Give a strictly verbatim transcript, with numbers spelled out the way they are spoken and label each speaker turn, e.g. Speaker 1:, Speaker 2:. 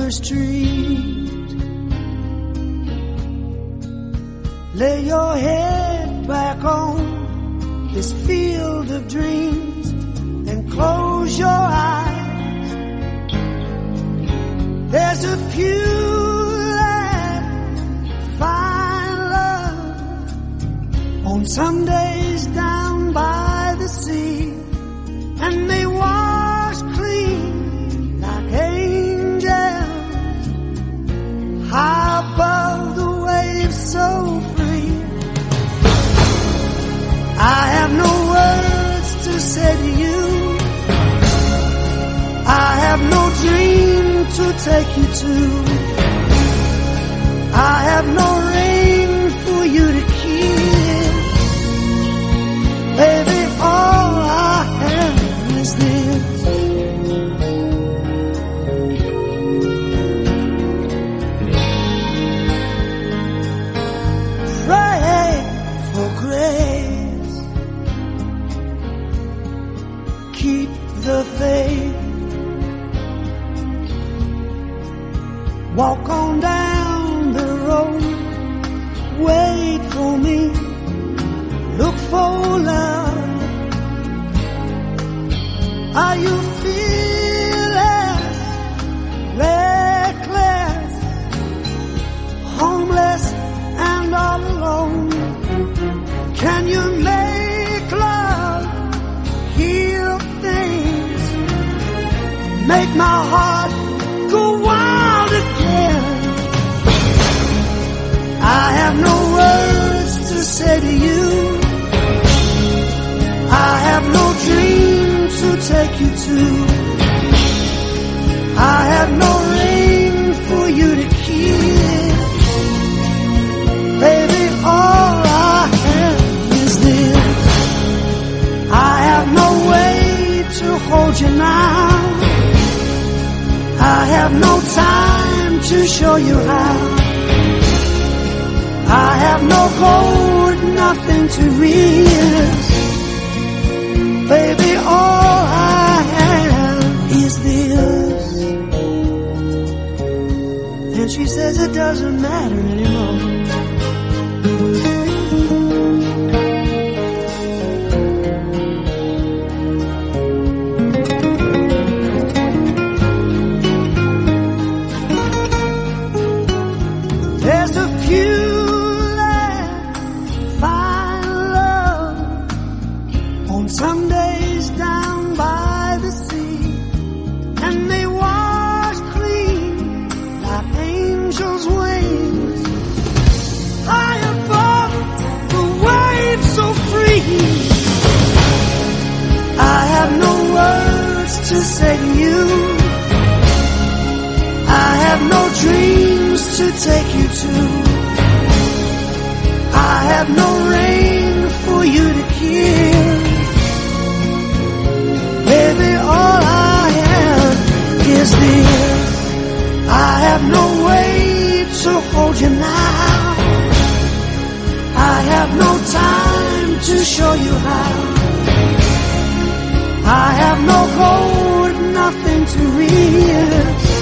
Speaker 1: River Street. Lay your head back on this field of dreams and close your eyes. There's a few that find love on Sundays down by the sea, and they wash clean like angels high above the waves, so free. I have no words to say to you, I have no dream to take you to, I have no ring for you to kiss. Baby, all I have is this. Pray for grace, keep the faith, walk on down the road, wait for me, look for love. Are you feeling reckless, homeless and all alone? Can you make love heal things, make my heart go wild again? I have no words to say to you, I have no dream to take you to, I have no ring for you to kiss. Baby, all I have is this. I have no way to hold you now, I have no time to show you how, I have no gold, nothing to risk. Baby, all I have is this. And she says it doesn't matter anymore. There's a few that find love on Sundays down by the sea, and they wash clean like angels' wings high above the waves, so free. I have no words to say to you, I have no dreams to take you to, I have no ring for you to kiss. Baby, all I have is this. I have no way to hold you now, I have no time to show you how, I have no gold, nothing to risk.